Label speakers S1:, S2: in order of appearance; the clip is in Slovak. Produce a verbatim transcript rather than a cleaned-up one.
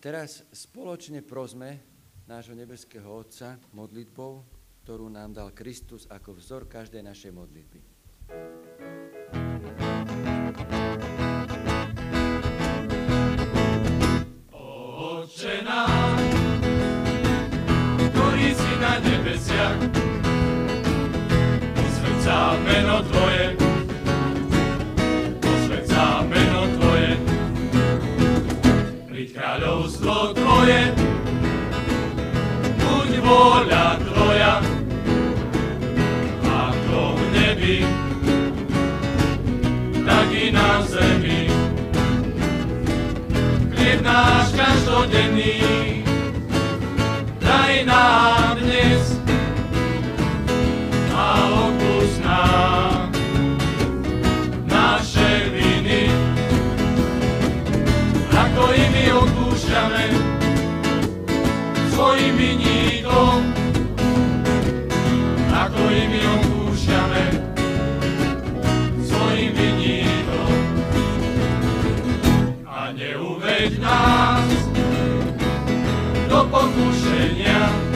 S1: teraz spoločne prosme nášho nebeského Otca modlitbou, ktorú nám dal Kristus ako vzor každej našej modlitby.
S2: Otče náš, ktorý si na nebesiach, posväť sa meno Tvoje, posväť sa meno Tvoje, príď kráľovstvo Tvoje, buď vôľa Tvoja, ako v nebi, tak i na zemi. Chlieb náš každodenný, daj nám dnes a odpusť nám naše viny, ako i my odpúšťame svojim viníkom, ako i my odpúšťame svojim viníkom. A neuveď nás do pokušenia,